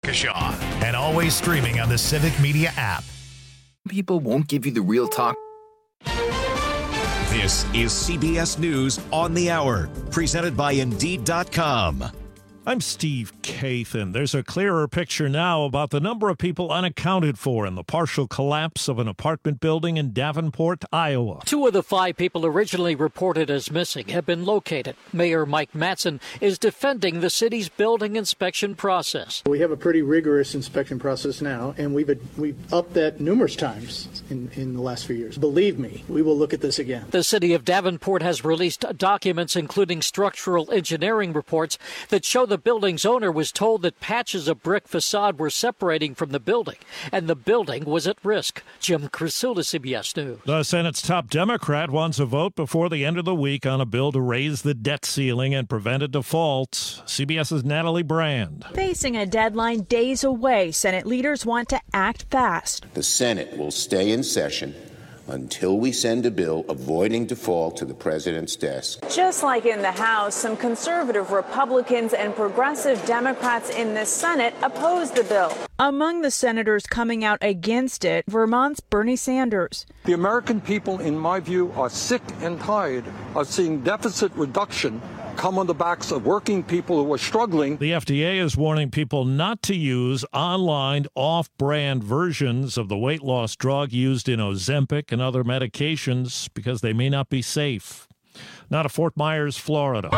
Waukesha, and always streaming on the Civic Media app. People won't give you the real talk. This is CBS News on the Hour, presented by Indeed.com. I'm Steve Kathan. There's a clearer picture now about the number of people unaccounted for in the partial collapse of an apartment building in Davenport, Iowa. 2 of the 5 people originally reported as missing have been located. Mayor Mike Mattson is defending the city's building inspection process. We have a pretty rigorous inspection process now, and we've upped that numerous times in the last few years. Believe me, we will look at this again. The city of Davenport has released documents, including structural engineering reports, that show the building's owner was told that patches of brick facade were separating from the building, and the building was at risk. Jim Krasula, CBS News. The Senate's top Democrat wants a vote before the end of the week on a bill to raise the debt ceiling and prevent a default. CBS's Natalie Brand. Facing a deadline days away, Senate leaders want to act fast. The Senate will stay in session until we send a bill avoiding default to the president's desk. Just like in the House, some conservative Republicans and progressive Democrats in the Senate opposed the bill. Among the senators coming out against it, Vermont's Bernie Sanders. The American people, in my view, are sick and tired of seeing deficit reduction come on the backs of working people who are struggling. The FDA is warning people not to use online off-brand versions of the weight loss drug used in Ozempic and other medications because they may not be safe. Now to Fort Myers, Florida,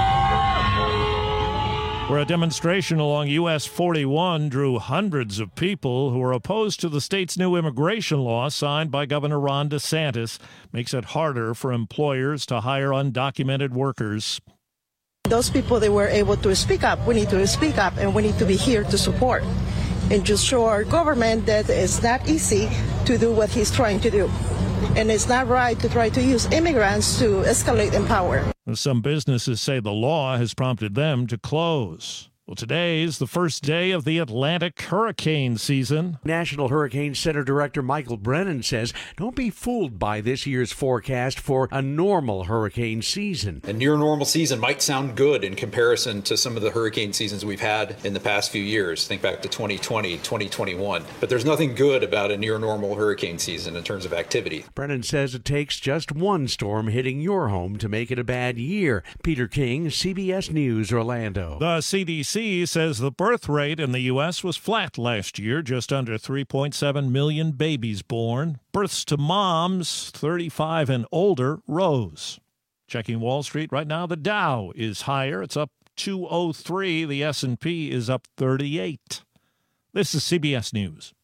where a demonstration along US 41 drew hundreds of people who are opposed to the state's new immigration law signed by Governor Ron DeSantis. Makes it harder for employers to hire undocumented workers. Those people, they were able to speak up. We need to speak up, and we need to be here to support and to show our government that it's not easy to do what he's trying to do. And it's not right to try to use immigrants to escalate in power. Some businesses say the law has prompted them to close. Well, today is the first day of the Atlantic hurricane season. National Hurricane Center Director Michael Brennan says, don't be fooled by this year's forecast for a normal hurricane season. A near normal season might sound good in comparison to some of the hurricane seasons we've had in the past few years. Think back to 2020, 2021. But there's nothing good about a near normal hurricane season in terms of activity. Brennan says it takes just one storm hitting your home to make it a bad year. Peter King, CBS News, Orlando. The CDC says the birth rate in the U.S. was flat last year, just under 3.7 million babies born. Births to moms 35 and older rose. Checking Wall Street right now, the Dow is higher. It's up 203. The S&P is up 38. This is CBS News.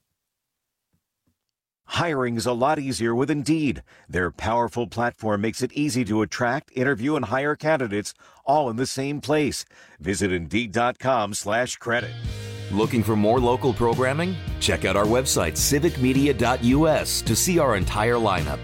Hiring's a lot easier with Indeed. Their powerful platform makes it easy to attract, interview, and hire candidates all in the same place. Visit Indeed.com/credit. Looking for more local programming? Check out our website, civicmedia.us, to see our entire lineup.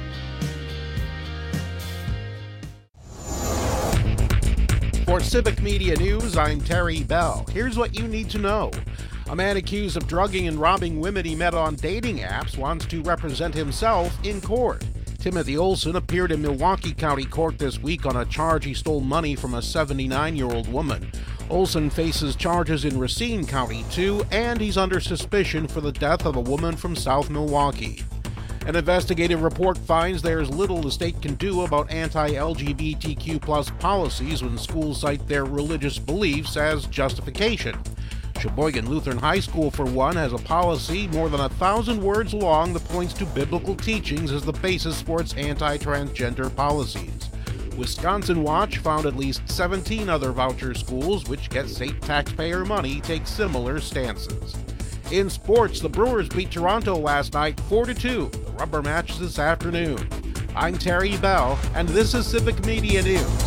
For Civic Media News, I'm Terry Bell. Here's what you need to know. A man accused of drugging and robbing women he met on dating apps wants to represent himself in court. Timothy Olson appeared in Milwaukee County Court this week on a charge he stole money from a 79-year-old woman. Olson faces charges in Racine County, too, and he's under suspicion for the death of a woman from South Milwaukee. An investigative report finds there's little the state can do about anti-LGBTQ+ policies when schools cite their religious beliefs as justification. Sheboygan Lutheran High School, for one, has a policy more than 1,000 words long that points to biblical teachings as the basis for its anti-transgender policies. Wisconsin Watch found at least 17 other voucher schools, which get state taxpayer money, take similar stances. In sports, the Brewers beat Toronto last night 4-2. The rubber match this afternoon. I'm Terry Bell, and this is Civic Media News.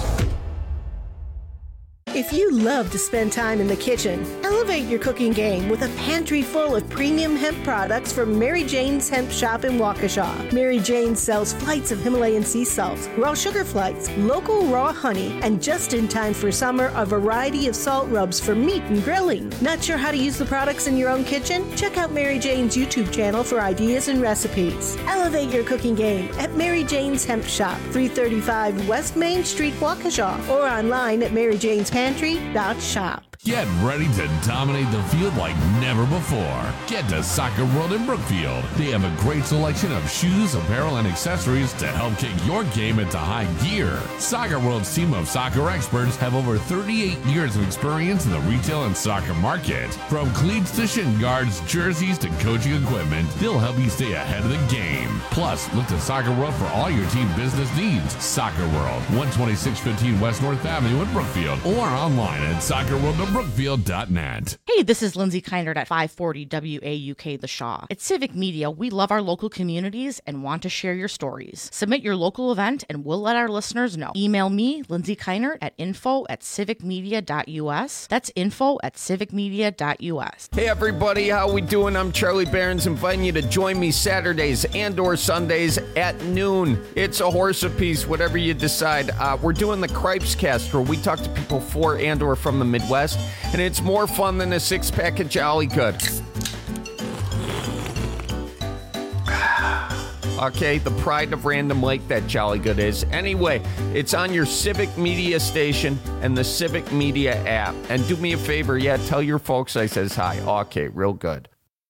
If you love to spend time in the kitchen, elevate your cooking game with a pantry full of premium hemp products from Mary Jane's Hemp Shop in Waukesha. Mary Jane sells flights of Himalayan sea salt, raw sugar flights, local raw honey, and just in time for summer, a variety of salt rubs for meat and grilling. Not sure how to use the products in your own kitchen? Check out Mary Jane's YouTube channel for ideas and recipes. Elevate your cooking game at Mary Jane's Hemp Shop, 335 West Main Street, Waukesha, or online at maryjanespantry.shop. Get ready to dominate the field like never before. Get to Soccer World in Brookfield. They have a great selection of shoes, apparel, and accessories to help kick your game into high gear. Soccer World's team of soccer experts have over 38 years of experience in the retail and soccer market. From cleats to shin guards, jerseys to coaching equipment, they'll help you stay ahead of the game. Plus, look to Soccer World for all your team business needs. Soccer World, 12615 West North Avenue in Brookfield, or online at soccerworldofbrookfield.net. Hey, this is Lindsay Kindred at 540 WAUK The Shaw. At Civic Media, we love our local communities and want to share your stories. Submit your local event and we'll let our listeners know. Email me, Lindsay Kindred, at info@civicmedia.us. That's info@civicmedia.us. Hey everybody, how we doing? I'm Charlie Barons, inviting you to join me Saturdays and or Sundays at noon. It's a horse apiece, whatever you decide. We're doing the Cripes Cast, where we talk to people for and or from the Midwest, and it's more fun than a six-pack of Jolly Good. Okay, the pride of Random Lake, that Jolly Good is. Anyway, it's on your Civic Media station and the Civic Media app. And do me a favor, tell your folks I says hi. Okay, real good.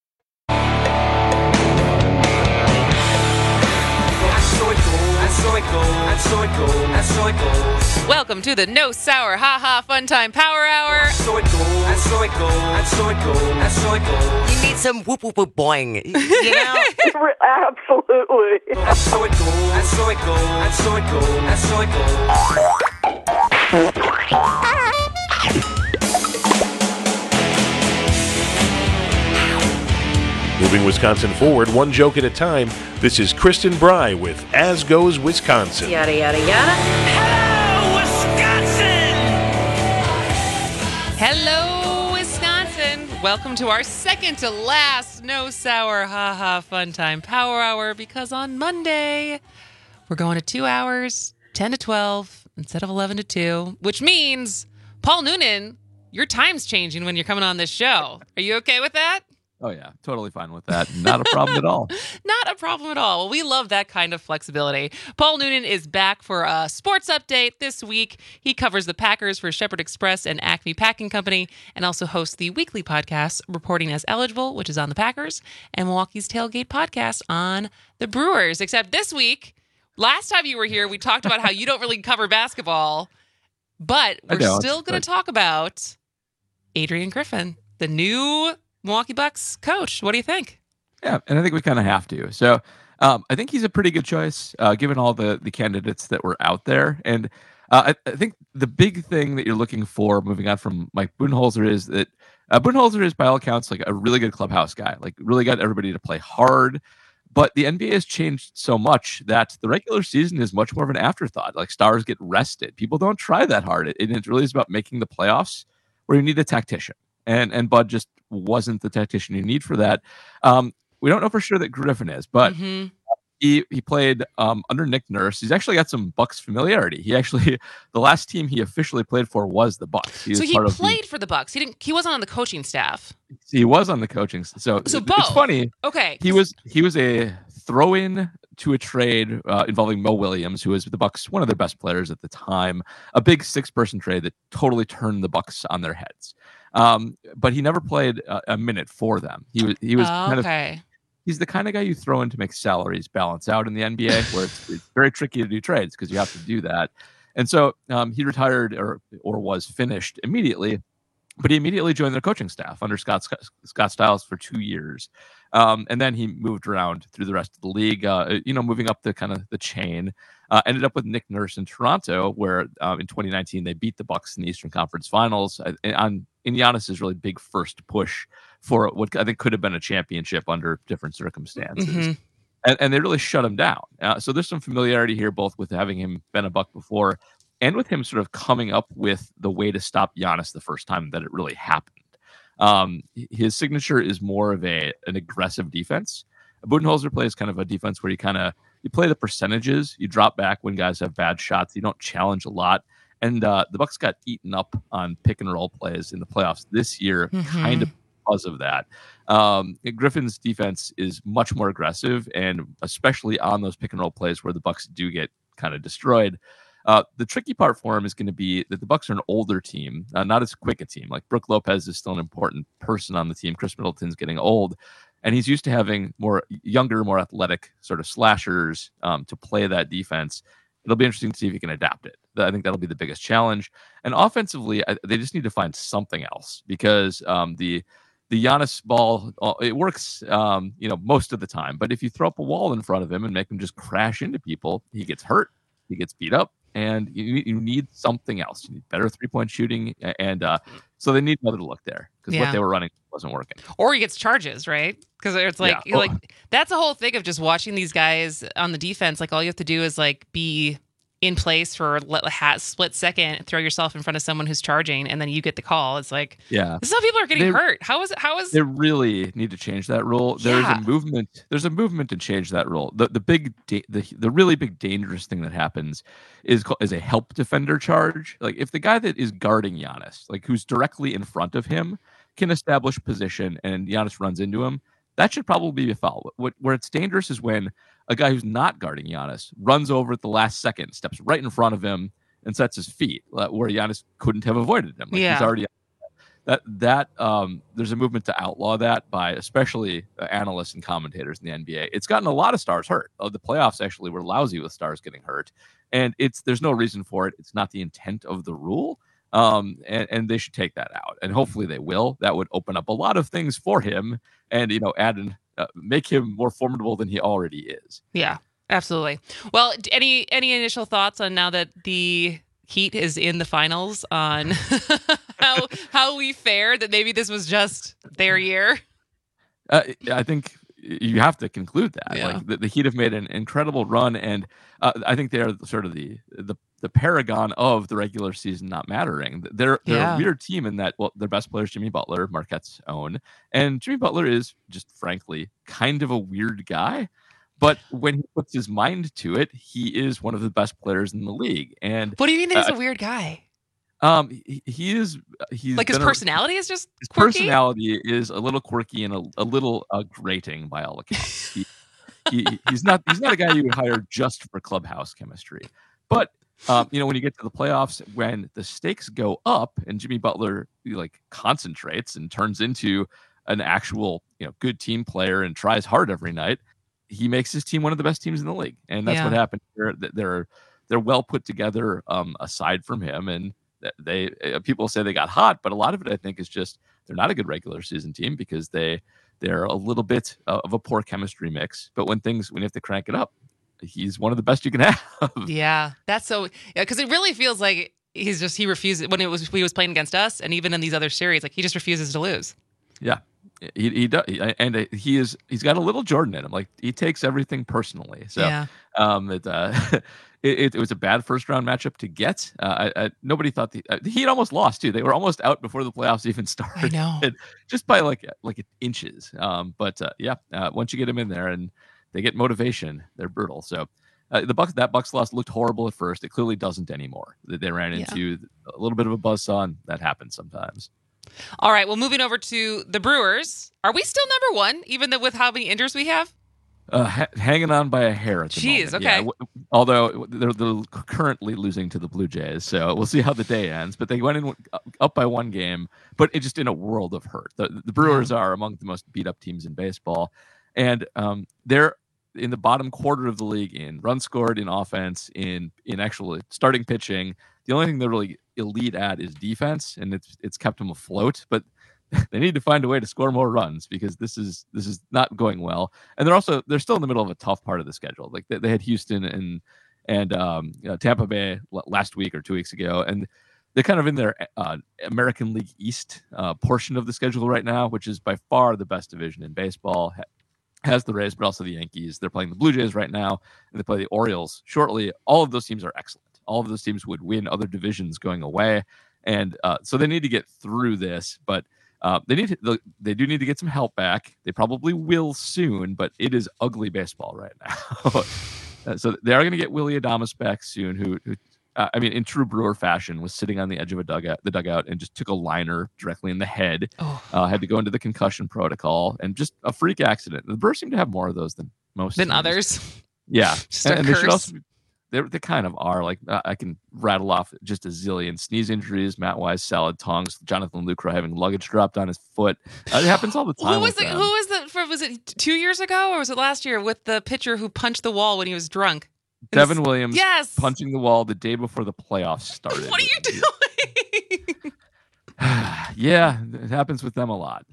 Welcome to the No Sour Ha Ha Fun Time Power Hour. You need some whoop whoop whoop boing. You know? Absolutely. Moving Wisconsin forward, one joke at a time, this is Kristen Bry with As Goes Wisconsin. Yada, yada, yada. Hello, Wisconsin! Hello, Wisconsin! Welcome to our second to last No Sour Ha Ha Fun Time Power Hour, because on Monday, we're going to 2 hours, 10 to 12, instead of 11 to 2, which means, Paul Noonan, your time's changing when you're coming on this show. Are you okay with that? Oh, yeah, totally fine with that. Not a problem at all. Not a problem at all. Well, we love that kind of flexibility. Paul Noonan is back for a sports update this week. He covers the Packers for Shepherd Express and Acme Packing Company, and also hosts the weekly podcast, Reporting as Eligible, which is on the Packers, and Milwaukee's Tailgate podcast on the Brewers. Except this week, last time you were here, we talked about how you don't really cover basketball, but we're still going to talk about Adrian Griffin, the new Milwaukee Bucks coach. What do you think? Yeah, and I think we kind of have to. So I think he's a pretty good choice, given all the candidates that were out there. And I think the big thing that you're looking for moving on from Mike Budenholzer is that Budenholzer is, by all accounts, like a really good clubhouse guy, like really got everybody to play hard. But the NBA has changed so much that the regular season is much more of an afterthought. Like, stars get rested. People don't try that hard. It really is about making the playoffs, where you need a tactician. And Bud just wasn't the tactician you need for that. We don't know for sure that Griffin is, but he played under Nick Nurse. He's actually got some Bucks familiarity. The last team he officially played for was the Bucks. So he played for the Bucks. He wasn't on the coaching staff. He was on the coaching. So both. It's funny. Okay. He was a throw-in to a trade involving Mo Williams, who was the Bucks, one of their best players at the time. A big 6-person trade that totally turned the Bucks on their heads. But he never played a minute for them. He was kind of. He's the kind of guy you throw in to make salaries balance out in the NBA, where it's very tricky to do trades because you have to do that. And so he retired or was finished immediately, but he immediately joined their coaching staff under Scott Skiles for 2 years. And then he moved around through the rest of the league, moving up the kind of the chain. Ended up with Nick Nurse in Toronto, where in 2019 they beat the Bucks in the Eastern Conference Finals in Giannis's really big first push for what I think could have been a championship under different circumstances. Mm-hmm. And they really shut him down. So there's some familiarity here, both with having him been a Buck before and with him sort of coming up with the way to stop Giannis the first time that it really happened. His signature is more of an aggressive defense. Budenholzer plays kind of a defense where you play the percentages, you drop back when guys have bad shots, you don't challenge a lot. And the Bucks got eaten up on pick and roll plays in the playoffs this year, kind of because of that. Griffin's defense is much more aggressive, and especially on those pick and roll plays where the Bucks do get kind of destroyed. The tricky part for him is going to be that the Bucks are an older team, not as quick a team. Like Brooke Lopez is still an important person on the team. Chris Middleton's getting old, and he's used to having more younger, more athletic sort of slashers to play that defense. It'll be interesting to see if he can adapt it. I think that'll be the biggest challenge. And offensively, they just need to find something else because the Giannis ball, it works, most of the time. But if you throw up a wall in front of him and make him just crash into people, he gets hurt, he gets beat up, and you need something else. You need better 3-point shooting, and so they need another look there because what they were running wasn't working. Or he gets charges, right? Because it's like that's the whole thing of just watching these guys on the defense. Like all you have to do is like be in place for a split second, throw yourself in front of someone who's charging, and then you get the call. It's like, this is how people are getting hurt. How is they really need to change that rule? There's a movement to change that rule. The really big dangerous thing that happens is a help defender charge. Like if the guy that is guarding Giannis, like who's directly in front of him, can establish position and Giannis runs into him, that should probably be a foul. Where it's dangerous is when a guy who's not guarding Giannis runs over at the last second, steps right in front of him, and sets his feet where Giannis couldn't have avoided him. He's already there's a movement to outlaw that by especially analysts and commentators in the NBA. It's gotten a lot of stars hurt. The playoffs actually were lousy with stars getting hurt, and there's no reason for it. It's not the intent of the rule. And they should take that out, and hopefully they will. That would open up a lot of things for him, and make him more formidable than he already is. Yeah, absolutely. Well, any initial thoughts on now that the Heat is in the finals on how we fared? That maybe this was just their year. I think you have to conclude that. Yeah. Like the Heat have made an incredible run, and I think they are sort of the paragon of the regular season not mattering. They're a weird team in that, their best player is Jimmy Butler, Marquette's own, and Jimmy Butler is just frankly kind of a weird guy. But when he puts his mind to it, he is one of the best players in the league. And what do you mean that he's a weird guguy? He's like his personality is just his quirky? Personality is a little quirky and a little grating by all accounts. He's not a guy you would hire just for clubhouse chemistry. But when you get to the playoffs, when the stakes go up and Jimmy Butler concentrates and turns into an actual good team player and tries hard every night, he makes his team one of the best teams in the league, and that's what happened here. They're well put together. Aside from him, and people say they got hot, but a lot of it I think is just they're not a good regular season team because they're a little bit of a poor chemistry mix. But when you have to crank it up, he's one of the best you can have. Yeah, that's so. Yeah, because it really feels like he refuses when he was playing against us, and even in these other series, like he just refuses to lose. Yeah. He does, and he's got a little Jordan in him. Like he takes everything personally. So it was a bad first round matchup to get. Nobody thought the Heat almost lost too. They were almost out before the playoffs even started. I know, just by like inches. Once you get them in there and they get motivation, they're brutal. So that Bucks loss looked horrible at first. It clearly doesn't anymore. They ran into a little bit of a buzzsaw, and that happens sometimes. All right, well, moving over to the Brewers. Are we still number one, even with how many injuries we have? Hanging on by a hair at the moment. Jeez, okay. Yeah, although they're currently losing to the Blue Jays, so we'll see how the day ends. But they went in up by one game, but it just in a world of hurt. The Brewers are among the most beat-up teams in baseball, and they're in the bottom quarter of the league in runs scored, in offense, in actual starting pitching. The only thing they're really elite at is defense, and it's kept them afloat. But they need to find a way to score more runs because this is not going well. And they're still in the middle of a tough part of the schedule. Like they had Houston and Tampa Bay last week or 2 weeks ago, and they're kind of in their American League East portion of the schedule right now, which is by far the best division in baseball. Has the Rays, but also the Yankees. They're playing the Blue Jays right now, and they play the Orioles shortly. All of those teams are excellent. All of those teams would win other divisions going away, and so they need to get through this. But they do need to get some help back. They probably will soon, but it is ugly baseball right now. So they are going to get Willy Adames back soon, who in true Brewer fashion, was sitting on the edge of the dugout, and just took a liner directly in the head. Had to go into the concussion protocol, and just a freak accident. The Brewers seem to have more of those than most than teams. others. Yeah, Just a curse. they kind of are. Like I can rattle off just a zillion sneeze injuries, Matt Wise, salad tongs, Jonathan Lucroy having luggage dropped on his foot. It happens all the time. Was it 2 years ago or was it last year with the pitcher who punched the wall when he was drunk? Devin Williams, yes, punching the wall the day before the playoffs started. What are you doing? Yeah, it happens with them a lot.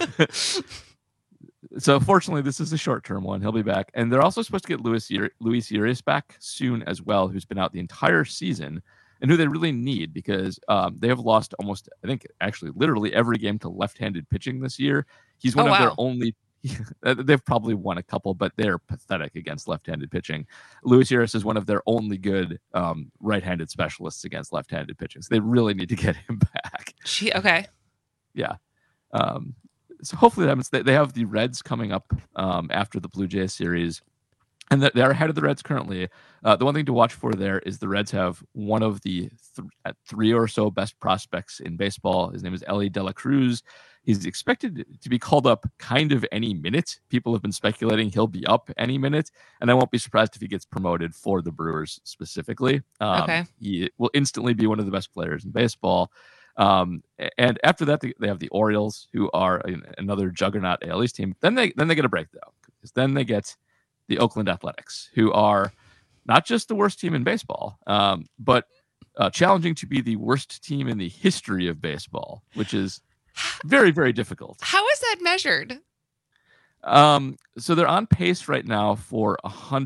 So fortunately, this is a short-term one. He'll be back. And they're also supposed to get Luis Urias back soon as well, who's been out the entire season and who they really need because they have lost almost, I think, actually literally every game to left-handed pitching this year. He's one of their only... They've probably won a couple, but they're pathetic against left-handed pitching. Luis Urias is one of their only good right-handed specialists against left-handed pitching. So they really need to get him back. Okay. Yeah. So hopefully that happens. They have the Reds coming up after the Blue Jays series, and they're ahead of the Reds currently. The one thing to watch for there is the Reds have one of the three or so best prospects in baseball. His name is Elly De La Cruz. He's expected to be called up kind of any minute. People have been speculating he'll be up any minute, and I won't be surprised if he gets promoted for the Brewers specifically. He will instantly be one of the best players in baseball. And after that, they have the Orioles, who are another juggernaut AL East team. Then they get a break, though, because then they get the Oakland Athletics, who are not just the worst team in baseball, but challenging to be the worst team in the history of baseball, which is very, very difficult. How is that measured? So they're on pace right now for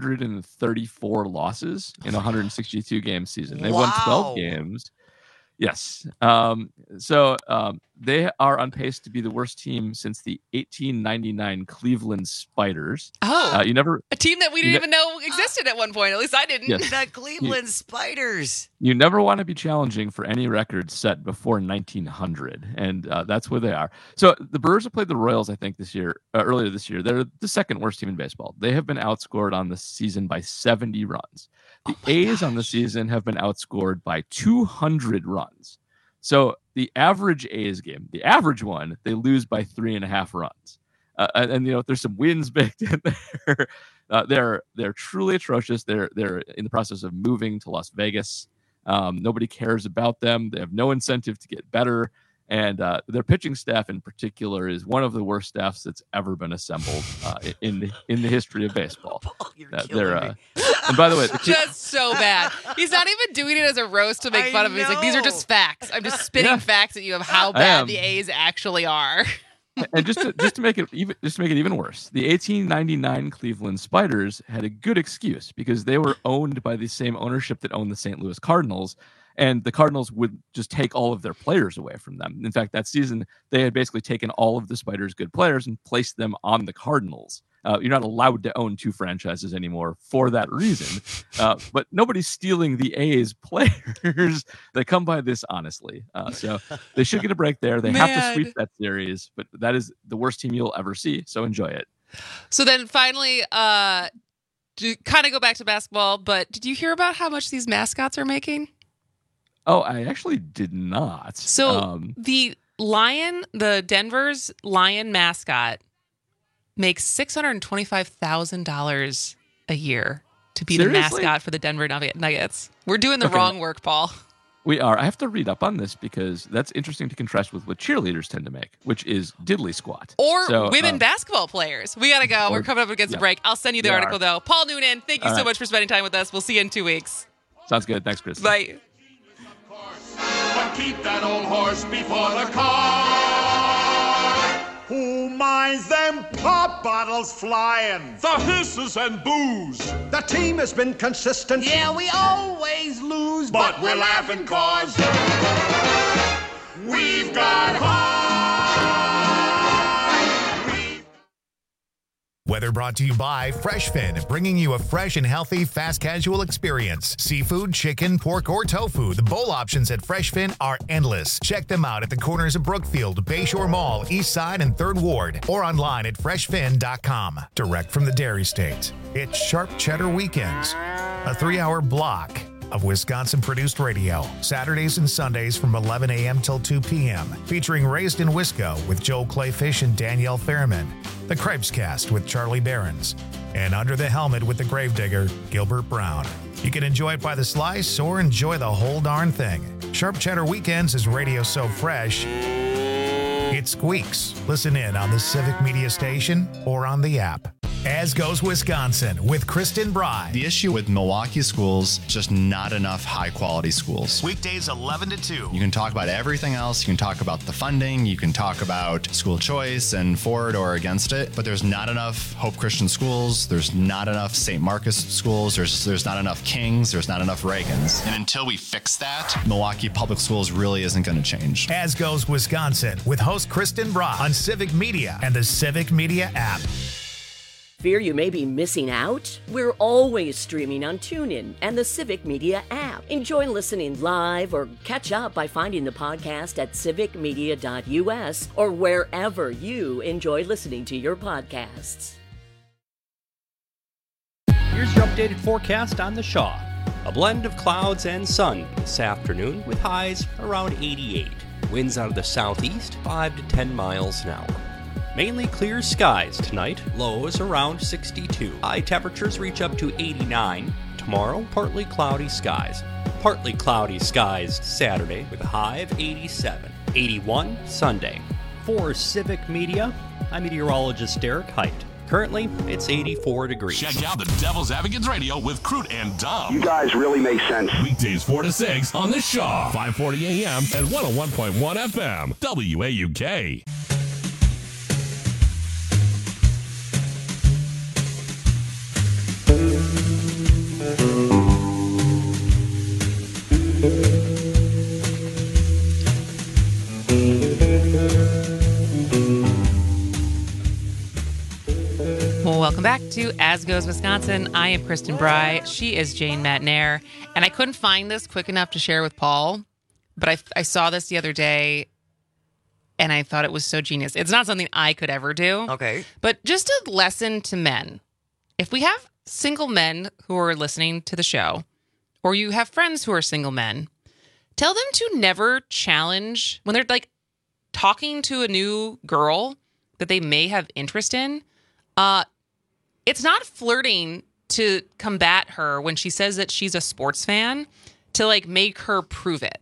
134 losses in a 162 game season. They won 12 games. Yes. So they are on pace to be the worst team since the 1899 Cleveland Spiders. Oh, a team that we didn't even know existed at one point. At least I didn't. Yes. The Cleveland Spiders. You never want to be challenging for any record set before 1900, and that's where they are. So the Brewers have played the Royals, I think, earlier this year. They're the second worst team in baseball. They have been outscored on the season by 70 runs. The A's on the season have been outscored by 200 runs. So the average A's game, the average one, they lose by 3.5 runs. And there's some wins baked in there. They're truly atrocious. They're in the process of moving to Las Vegas. Nobody cares about them. They have no incentive to get better. And their pitching staff in particular is one of the worst staffs that's ever been assembled in the history of baseball. And by the way, just so bad. He's not even doing it as a roast to make fun of him. He's like, these are just facts. I'm just spitting facts at you of how bad the A's actually are. And just to make it even worse, the 1899 Cleveland Spiders had a good excuse because they were owned by the same ownership that owned the St. Louis Cardinals. And the Cardinals would just take all of their players away from them. In fact, that season, they had basically taken all of the Spiders' good players and placed them on the Cardinals. You're not allowed to own two franchises anymore for that reason. But nobody's stealing the A's players. They come by this honestly. So they should get a break there. They have to sweep that series, but that is the worst team you'll ever see. So enjoy it. So then finally, to kind of go back to basketball, but did you hear about how much these mascots are making? Oh, I actually did not. So the Denver's Lion mascot makes $625,000 a year to be the mascot for the Denver Nuggets. We're doing the wrong work, Paul. We are. I have to read up on this because that's interesting to contrast with what cheerleaders tend to make, which is diddly squat. Or women basketball players. We got to go. We're coming up against the break. I'll send you the article, though. Paul Noonan, thank you so much for spending time with us. We'll see you in 2 weeks. Sounds good. Thanks, Chris. Bye. But keep that old horse before the car. Who minds them pop bottles flying? The hisses and booze. The team has been consistent. Yeah, we always lose, but we're laughing cause we've got heart. Weather brought to you by FreshFin, bringing you a fresh and healthy fast casual experience. Seafood, chicken, pork, or tofu. The bowl options at FreshFin are endless. Check them out at the corners of Brookfield, Bayshore Mall, East Side, and 3rd Ward, or online at freshfin.com. Direct from the Dairy State, it's Sharp Cheddar Weekends, a 3-hour block of Wisconsin-produced radio, Saturdays and Sundays from 11 a.m. till 2 p.m., featuring Raised in Wisco with Joel Clayfish and Danielle Fairman, The Cripes Cast with Charlie Behrens, and Under the Helmet with the Gravedigger, Gilbert Brown. You can enjoy it by the slice or enjoy the whole darn thing. Sharp Cheddar Weekends is radio so fresh, it squeaks. Listen in on the Civic Media Station or on the app. As Goes Wisconsin with Kristen Bry. The issue with Milwaukee schools, just not enough high-quality schools. Weekdays 11 to 2. You can talk about everything else. You can talk about the funding. You can talk about school choice and for it or against it. But there's not enough Hope Christian schools. There's not enough St. Marcus schools. There's not enough Kings. There's not enough Reagans. And until we fix that, Milwaukee Public Schools really isn't going to change. As Goes Wisconsin with host Kristen Bry on Civic Media and the Civic Media app. Fear you may be missing out? We're always streaming on TuneIn and the Civic Media app. Enjoy listening live or catch up by finding the podcast at civicmedia.us or wherever you enjoy listening to your podcasts. Here's your updated forecast on the Shaw. A blend of clouds and sun this afternoon with highs around 88. Winds out of the southeast 5 to 10 miles an hour. Mainly clear skies tonight, lows around 62. High temperatures reach up to 89. Tomorrow, partly cloudy skies. Partly cloudy skies Saturday with a high of 87. 81 Sunday. For Civic Media, I'm meteorologist Derek Height. Currently, it's 84 degrees. Check out the Devil's Advocates Radio with Crute and Dumb. You guys really make sense. Weekdays 4 to 6 on the Shaw. 540 AM and 101.1 FM. WAUK. Welcome back to As Goes Wisconsin. I am Kristen Bry. She is Jane Matnair. And I couldn't find this quick enough to share with Paul, but I saw this the other day, and I thought it was so genius. It's not something I could ever do. Okay. But just a lesson to men. If we have single men who are listening to the show, or you have friends who are single men, tell them to never challenge when they're like talking to a new girl that they may have interest in. It's not flirting to combat her when she says that she's a sports fan to like make her prove it.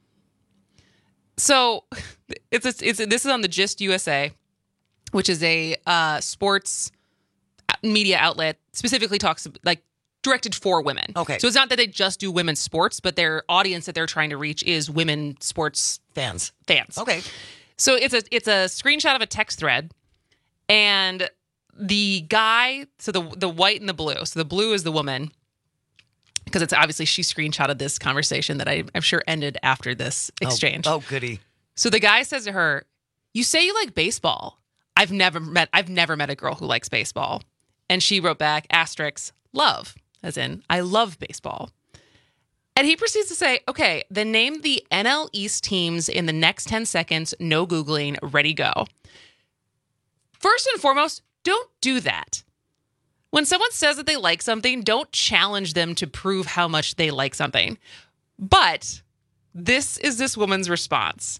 So this is on the Gist USA, which is a sports media outlet, specifically talks like directed for women. Okay. So it's not that they just do women's sports, but their audience that they're trying to reach is women sports fans. Okay. So it's a screenshot of a text thread, and the guy, so the white and the blue. So the blue is the woman, because it's obviously she screenshotted this conversation that I'm sure ended after this exchange. Oh, goody. So the guy says to her, "You say you like baseball. I've never met a girl who likes baseball." And she wrote back, asterisk, love, as in, I love baseball. And he proceeds to say, okay, then name the NL East teams in the next 10 seconds, no Googling, ready, go. First and foremost, don't do that. When someone says that they like something, don't challenge them to prove how much they like something. But this is this woman's response.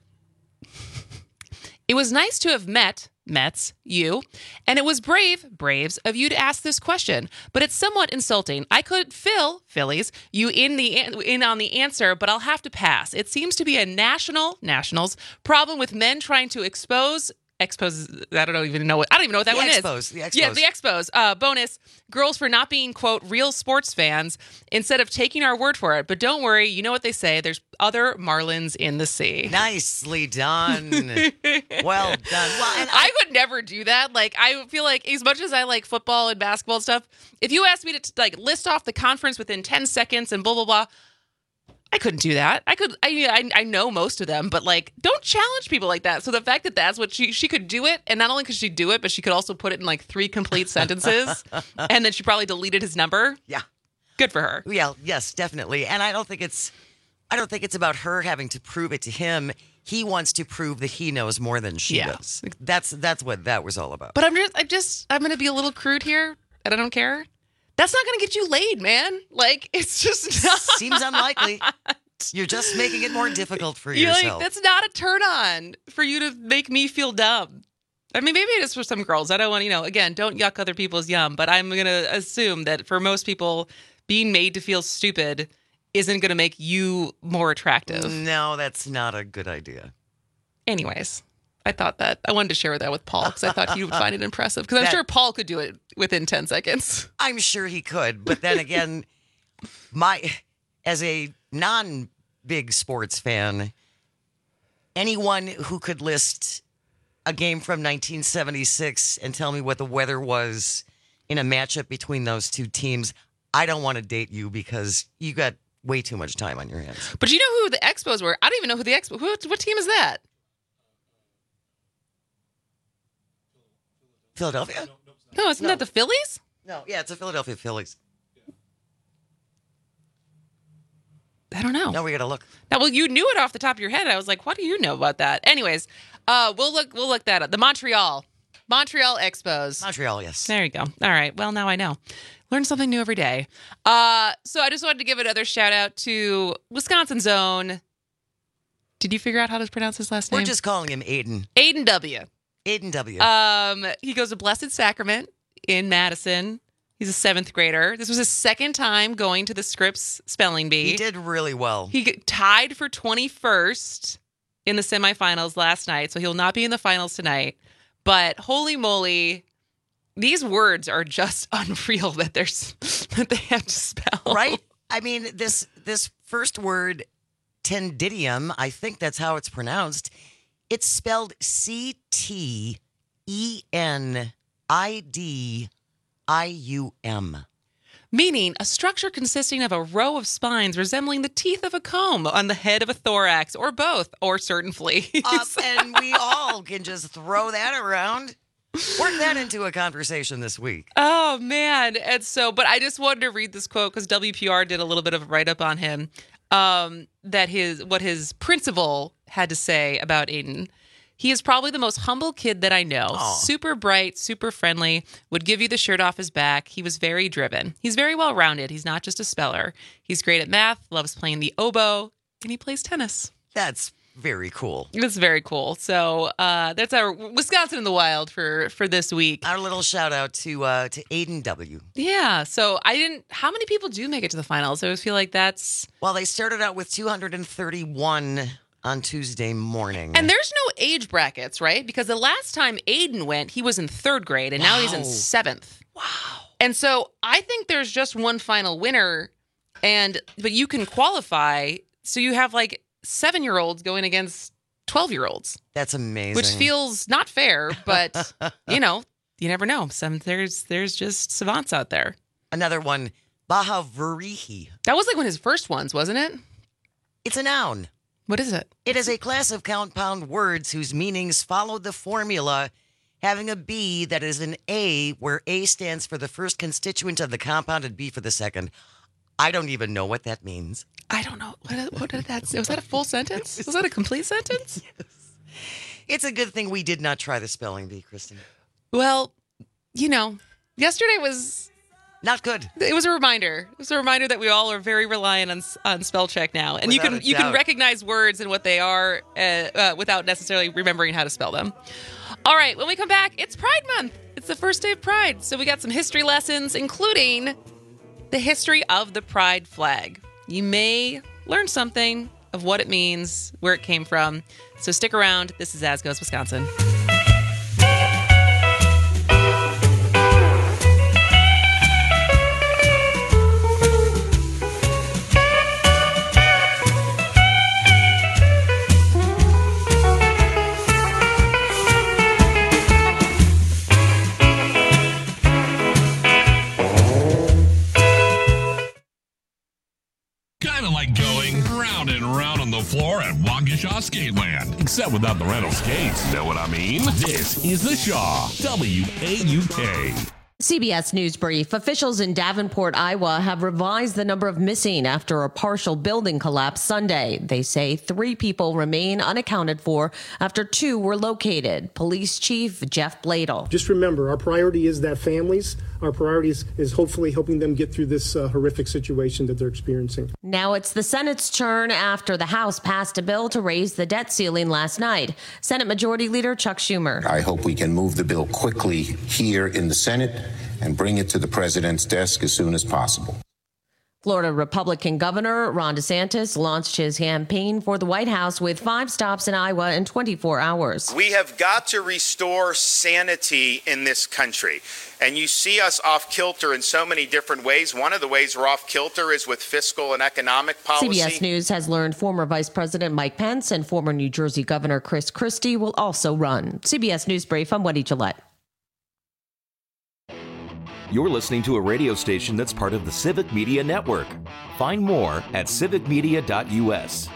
It was nice to have met Mets, you, and it was Braves of you to ask this question, but it's somewhat insulting. I could Phillies, you in on the answer, but I'll have to pass. It seems to be a Nationals problem with men trying to expose, I don't even know what that one is. The Expos. Yeah, the Expos. Bonus, girls for not being, quote, real sports fans instead of taking our word for it. But don't worry, you know what they say. There's other Marlins in the sea. Nicely done. Well done. Well, and I would never do that. Like, I feel like as much as I like football and basketball stuff, if you asked me to like list off the conference within 10 seconds and blah, blah, blah, I couldn't do that. I know most of them, but like, don't challenge people like that. So the fact that that's what she could do it, and not only could she do it, but she could also put it in like 3 complete sentences, and then she probably deleted his number. Yeah, good for her. Yeah, yes, definitely. And I don't think it's about her having to prove it to him. He wants to prove that he knows more than she does. That's what that was all about. But I'm going to be a little crude here, and I don't care. That's not going to get you laid, man. Like, it's just not. Seems unlikely. You're just making it more difficult for yourself. Like, that's not a turn on for you to make me feel dumb. I mean, maybe it is for some girls. I don't want, again, don't yuck other people's yum. But I'm going to assume that for most people, being made to feel stupid isn't going to make you more attractive. No, that's not a good idea. Anyways, I wanted to share that with Paul because I thought he would find it impressive. Because I'm sure Paul could do it within 10 seconds. I'm sure he could. But then again, as a non-big sports fan, anyone who could list a game from 1976 and tell me what the weather was in a matchup between those two teams, I don't want to date you because you got way too much time on your hands. But you know who the Expos were? I don't even know who the Expos. What team is that? Philadelphia? No, isn't that the Phillies? No, yeah, it's the Philadelphia Phillies. I don't know. No, we got to look. Now, well, you knew it off the top of your head. I was like, what do you know about that? Anyways, we'll look that up. The Montreal Expos. Montreal, yes. There you go. All right. Well, now I know. Learn something new every day. So I just wanted to give another shout out to Wisconsin's own. Did you figure out how to pronounce his last name? We're just calling him Aiden. Aiden W. Aiden W. He goes to Blessed Sacrament in Madison. He's a 7th grader. This was his second time going to the Scripps Spelling Bee. He did really well. He tied for 21st in the semifinals last night, so he'll not be in the finals tonight. But holy moly, these words are just unreal that they have to spell. Right? I mean, this first word, tendidium, I think that's how it's pronounced. It's spelled C-T-E-N-I-D-I-U-M. Meaning a structure consisting of a row of spines resembling the teeth of a comb on the head of a thorax, or both, or certain fleas. And we all can just throw that around. Work that into a conversation this week. Oh, man. And so, but I just wanted to read this quote because WPR did a little bit of a write-up on him, that what his principal had to say about Aiden. He is probably the most humble kid that I know. Aww. Super bright, super friendly, would give you the shirt off his back. He was very driven. He's very well-rounded. He's not just a speller. He's great at math, loves playing the oboe, and he plays tennis. That's very cool. It's very cool. So that's our Wisconsin in the Wild for this week. Our little shout out to Aiden W. Yeah. So how many people do make it to the finals? I always feel like that's... Well, they started out with 231 on Tuesday morning. And there's no age brackets, right? Because the last time Aiden went, he was in 3rd grade, and now he's in 7th. Wow. And so I think there's just one final winner, but you can qualify. So you have like 7-year-olds going against 12-year-olds. That's amazing. Which feels not fair, but you never know. There's just savants out there. Another one, Bahavarihi. That was like one of his first ones, wasn't it? It's a noun. What is it? It is a class of compound words whose meanings follow the formula having a B that is an A, where A stands for the first constituent of the compound and B for the second. I don't even know what that means. I don't know. What did that say? Was that a full sentence? Was that a complete sentence? Yes. It's a good thing we did not try the spelling bee, Kristen. Well, yesterday was... not good. It was a reminder. It was a reminder that we all are very reliant on spell check now. And you can recognize words and what they are without necessarily remembering how to spell them. All right, when we come back, it's Pride Month. It's the first day of Pride. So we got some history lessons, including the history of the Pride flag. You may learn something of what it means, where it came from. So stick around. This is As Goes Wisconsin. Kind of like going round and round on the floor at Waukesha Skateland, except without the rental skates. Know what I mean? This is the Shaw, WAUK. CBS News Brief. Officials in Davenport, Iowa have revised the number of missing after a partial building collapse Sunday. They say 3 people remain unaccounted for after 2 were located. Police Chief Jeff Bladel. Just remember, our priority is that families. Our priority is hopefully helping them get through this horrific situation that they're experiencing. Now it's the Senate's turn after the House passed a bill to raise the debt ceiling last night. Senate Majority Leader Chuck Schumer. I hope we can move the bill quickly here in the Senate and bring it to the president's desk as soon as possible. Florida Republican Governor Ron DeSantis launched his campaign for the White House with 5 stops in Iowa in 24 hours. We have got to restore sanity in this country. And you see us off kilter in so many different ways. One of the ways we're off kilter is with fiscal and economic policy. CBS News has learned former Vice President Mike Pence and former New Jersey Governor Chris Christie will also run. CBS News Brief, I'm Wendy Gillette. You're listening to a radio station that's part of the Civic Media Network. Find more at civicmedia.us.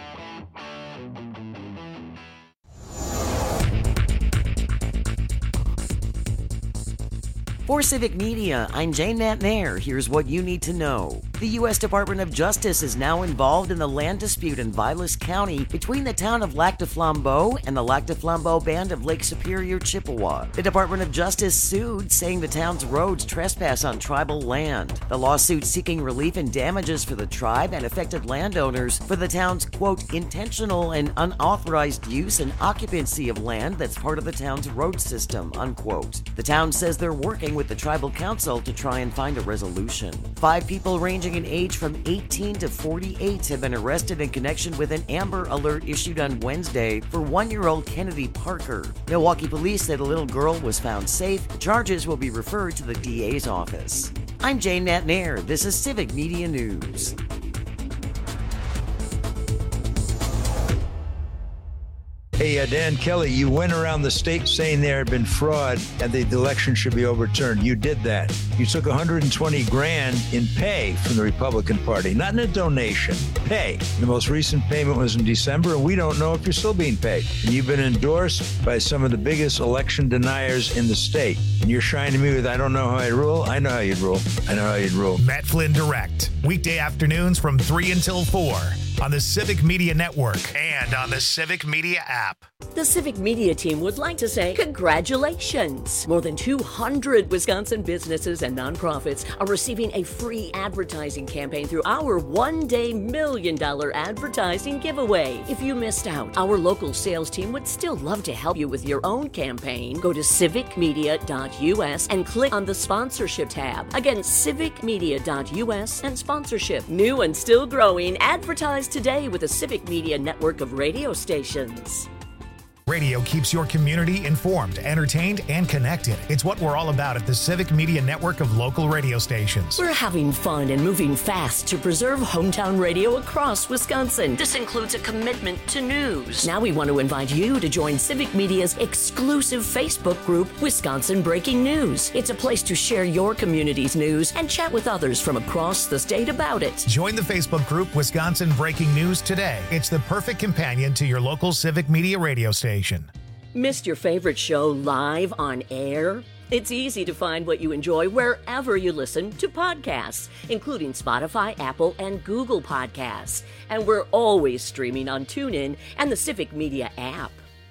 For Civic Media, I'm Jane Matnair. Here's what you need to know. The U.S. Department of Justice is now involved in the land dispute in Vilas County between the town of Lac du Flambeau and the Lac du Flambeau Band of Lake Superior, Chippewa. The Department of Justice sued, saying the town's roads trespass on tribal land. The lawsuit seeking relief and damages for the tribe and affected landowners for the town's, quote, intentional and unauthorized use and occupancy of land that's part of the town's road system, unquote. The town says they're working with the tribal council to try and find a resolution. 5 people ranging in age from 18 to 48 have been arrested in connection with an Amber Alert issued on Wednesday for 1-year-old Kennedy Parker. Milwaukee police said a little girl was found safe. Charges will be referred to the DA's office. I'm Jane Matnair. This is Civic Media News. Hey, Dan Kelly, you went around the state saying there had been fraud and the election should be overturned. You did that. You took $120,000 in pay from the Republican Party, not in a donation, pay. The most recent payment was in December, and we don't know if you're still being paid. And you've been endorsed by some of the biggest election deniers in the state. And you're shining me with, I don't know how I'd rule. I know how you'd rule. I know how you'd rule. Matt Flynn Direct, weekday afternoons from 3 until 4 on the Civic Media Network and on the Civic Media app. The Civic Media team would like to say congratulations. More than 200 Wisconsin businesses and nonprofits are receiving a free advertising campaign through our one-day $1 million advertising giveaway. If you missed out, our local sales team would still love to help you with your own campaign. Go to civicmedia.us and click on the sponsorship tab. Again, civicmedia.us and sponsorship. New and still growing, advertise today with a Civic Media network of radio stations. Radio keeps your community informed, entertained, and connected. It's what we're all about at the Civic Media Network of local radio stations. We're having fun and moving fast to preserve hometown radio across Wisconsin. This includes a commitment to news. Now we want to invite you to join Civic Media's exclusive Facebook group, Wisconsin Breaking News. It's a place to share your community's news and chat with others from across the state about it. Join the Facebook group Wisconsin Breaking News today. It's the perfect companion to your local Civic Media radio station. Missed your favorite show live on air? It's easy to find what you enjoy wherever you listen to podcasts, including Spotify, Apple, and Google Podcasts. And we're always streaming on TuneIn and the Civic Media app.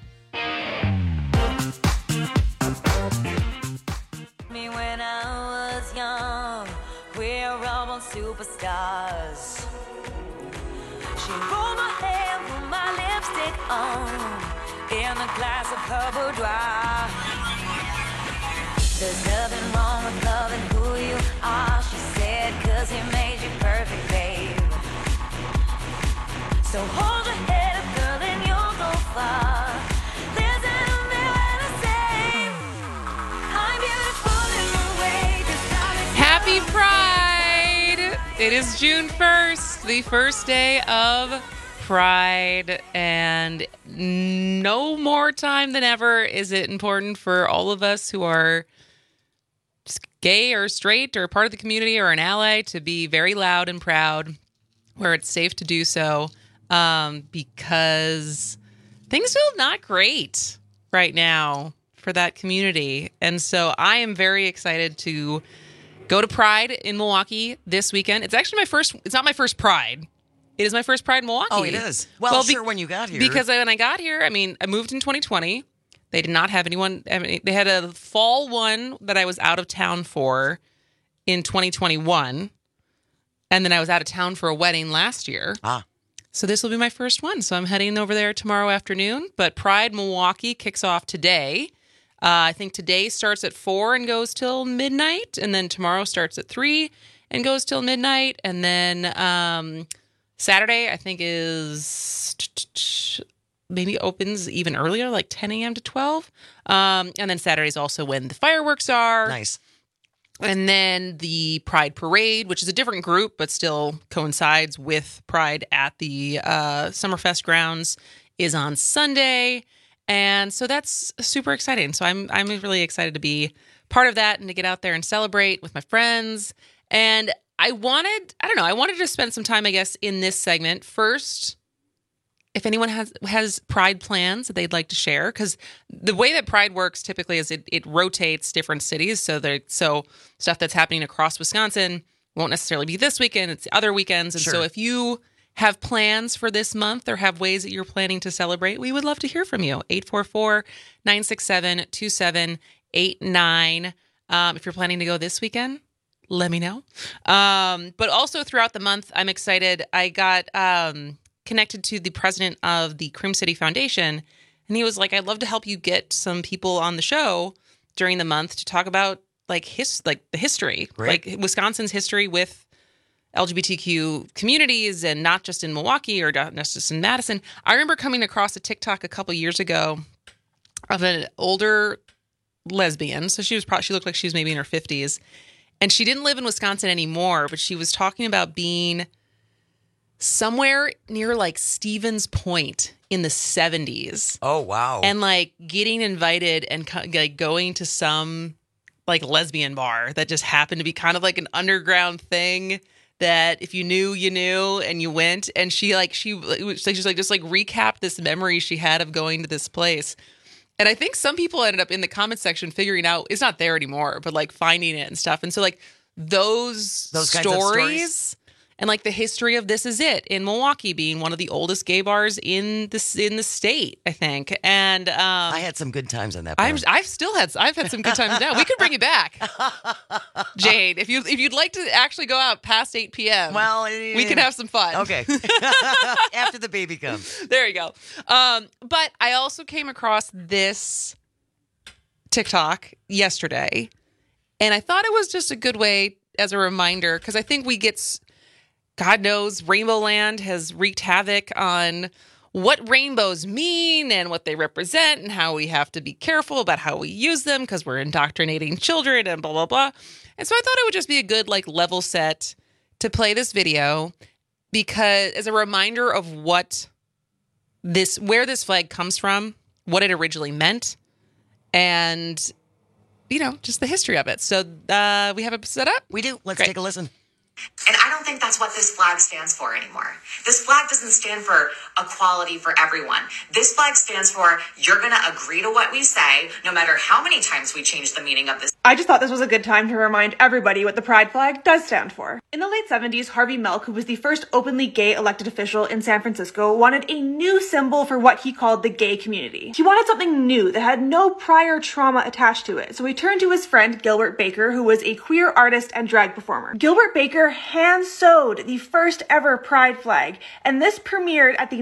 Me when I was young, we're all born superstars. She rolled my hair, put my lipstick on, in a glass of her boudoir. There's nothing wrong with loving who you are, she said, 'cause he made you perfect, babe. So hold your head up, girl, and you'll go far. Listen to me when I say, I'm beautiful in my way, 'cause I'm Happy Pride! It is June 1st, the first day of Pride, and no more time than ever is it important for all of us who are just gay or straight or part of the community or an ally to be very loud and proud where it's safe to do so, because things feel not great right now for that community. And so I am very excited to go to Pride in Milwaukee this weekend. It's actually it's not my first Pride. It is my first Pride in Milwaukee. Oh, it is? Well, sure, when you got here. Because when I got here, I moved in 2020. They did not have anyone. They had a fall one that I was out of town for in 2021. And then I was out of town for a wedding last year. So this will be my first one. So I'm heading over there tomorrow afternoon. But Pride Milwaukee kicks off today. I think today starts at 4 and goes till midnight. And then tomorrow starts at 3. and goes till midnight. And then Saturday, I think, is maybe opens even earlier, like 10 a.m. to 12. And then Saturday is also when the fireworks are. Nice. And then the Pride Parade, which is a different group, but still coincides with Pride at the Summerfest grounds, is on Sunday. And so that's super exciting. So I'm really excited to be part of that and to get out there and celebrate with my friends. And I wanted to spend some time, I guess, in this segment. First, if anyone has Pride plans that they'd like to share, because the way that Pride works typically is it rotates different cities. So stuff that's happening across Wisconsin won't necessarily be this weekend. It's other weekends. And so if you have plans for this month or have ways that you're planning to celebrate, we would love to hear from you. 844-967-2789. If you're planning to go this weekend, let me know. But also throughout the month, I'm excited. I got connected to the president of the Cream City Foundation, and he was like, I'd love to help you get some people on the show during the month to talk about the history, Great. like Wisconsin's history with LGBTQ communities, and not just in Milwaukee or not just in Madison. I remember coming across a TikTok a couple years ago of an older lesbian. So she looked like she was maybe in her 50s, and she didn't live in Wisconsin anymore, but she was talking about being somewhere near like Stevens Point in the 70s. Oh, wow. And like getting invited and like going to some like lesbian bar that just happened to be kind of like an underground thing that if you knew, you knew, and you went. And she recapped this memory she had of going to this place. And I think some people ended up in the comment section figuring out it's not there anymore, but like finding it and stuff. And so like those stories. And like the history of This Is It in Milwaukee being one of the oldest gay bars in the state, I think. And I had some good times on that bar. I've had some good times now. We could bring you back, Jade. If you'd like to actually go out past 8 p.m. Well, we can have some fun. Okay. After the baby comes. There you go. But I also came across this TikTok yesterday, and I thought it was just a good way as a reminder, because I think we get, God knows, Rainbow Land has wreaked havoc on what rainbows mean and what they represent and how we have to be careful about how we use them because we're indoctrinating children and blah, blah, blah. And so I thought it would just be a good like level set to play this video, because as a reminder of where this flag comes from, what it originally meant, and, just the history of it. So we have it set up? We do. Let's take a listen. And I don't think that's what this flag stands for anymore. This flag doesn't stand for equality for everyone. This flag stands for you're going to agree to what we say, no matter how many times we change the meaning of this. I just thought this was a good time to remind everybody what the pride flag does stand for. In the late 70s, Harvey Milk, who was the first openly gay elected official in San Francisco, wanted a new symbol for what he called the gay community. He wanted something new that had no prior trauma attached to it, so he turned to his friend Gilbert Baker, who was a queer artist and drag performer. Gilbert Baker hand-sewed the first ever pride flag, and this premiered at the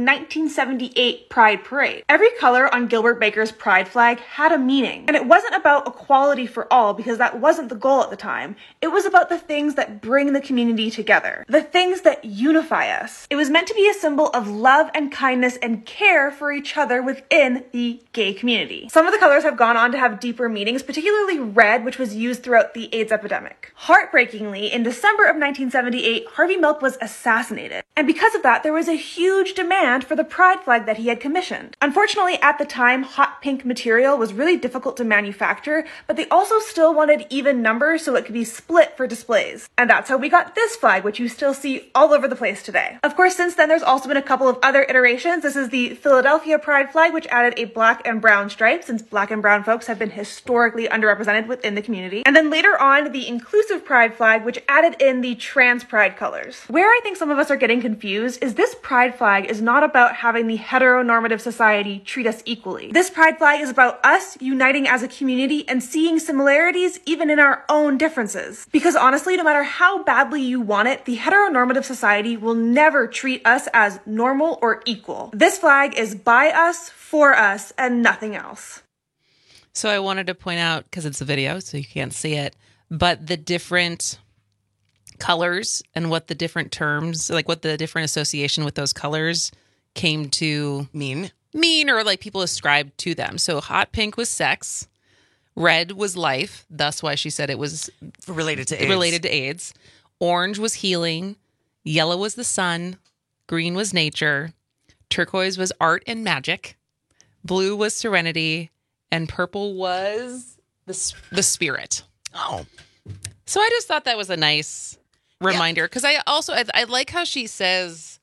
1978 Pride Parade. Every color on Gilbert Baker's pride flag had a meaning, and it wasn't about equality for all, because that wasn't the goal at the time. It was about the things that bring the community together, the things that unify us. It was meant to be a symbol of love and kindness and care for each other within the gay community. Some of the colors have gone on to have deeper meanings, particularly red, which was used throughout the AIDS epidemic. Heartbreakingly, in December of 1978, Harvey Milk was assassinated. And because of that, there was a huge demand for the pride flag that he had commissioned. Unfortunately, at the time, hot pink material was really difficult to manufacture, but they also still wanted even numbers so it could be split for displays. And that's how we got this flag, which you still see all over the place today. Of course, since then, there's also been a couple of other iterations. This is the Philadelphia pride flag, which added a black and brown stripe, since black and brown folks have been historically underrepresented within the community. And then later on, the inclusive pride flag, which added in the trans pride colors. Where I think some of us are getting confused is this pride flag is not about having the heteronormative society treat us equally. This pride flag is about us uniting as a community and seeing similarities even in our own differences. Because honestly, no matter how badly you want it, the heteronormative society will never treat us as normal or equal. This flag is by us, for us, and nothing else. So I wanted to point out, because it's a video, so you can't see it, but the different colors and what the different terms, like what the different association with those colors came to mean, or like people ascribed to them. So hot pink was sex, red was life, thus why she said it was related to AIDS. Orange was healing, yellow was the sun, green was nature, turquoise was art and magic, blue was serenity, and purple was the spirit. Oh. So I just thought that was a nice reminder, because I like how she says,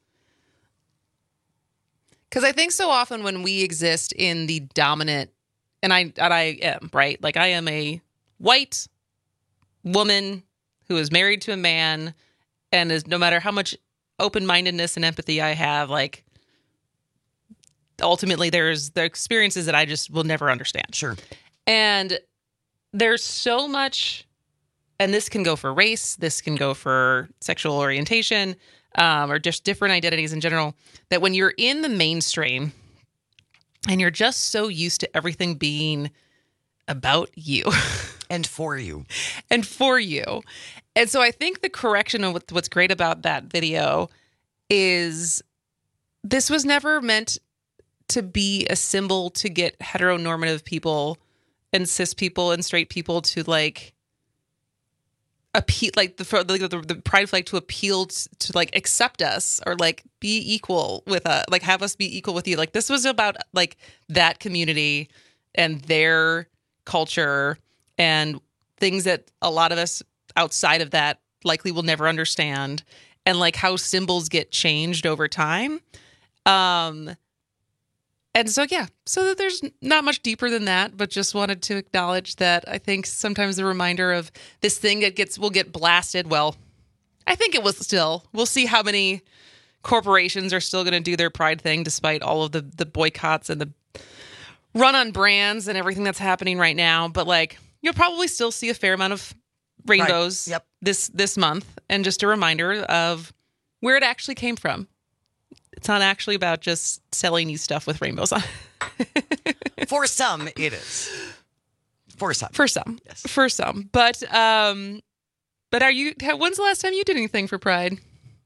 because I think so often when we exist in the dominant, and I am, right? Like I am a white woman who is married to a man, and is, no matter how much open-mindedness and empathy I have, like ultimately there's the experiences that I just will never understand. Sure. And there's so much, and this can go for race, this can go for sexual orientation, or just different identities in general, that when you're in the mainstream and you're just so used to everything being about you. And for you. And so I think the correction of what's great about that video is this was never meant to be a symbol to get heteronormative people and cis people and straight people to like appeal, like the pride flag to appeal to like accept us or like be equal with us, like have us be equal with you. Like this was about like that community and their culture and things that a lot of us outside of that likely will never understand, and like how symbols get changed over time. And so, yeah, so that there's not much deeper than that, but just wanted to acknowledge that I think sometimes the reminder of this thing that will get blasted. Well, I think it was still, we'll see how many corporations are still going to do their pride thing despite all of the boycotts and the run on brands and everything that's happening right now. But like, you'll probably still see a fair amount of rainbows this month. And just a reminder of where it actually came from. It's not actually about just selling you stuff with rainbows on. For some, it is. For some. Yes. For some. But when's the last time you did anything for Pride?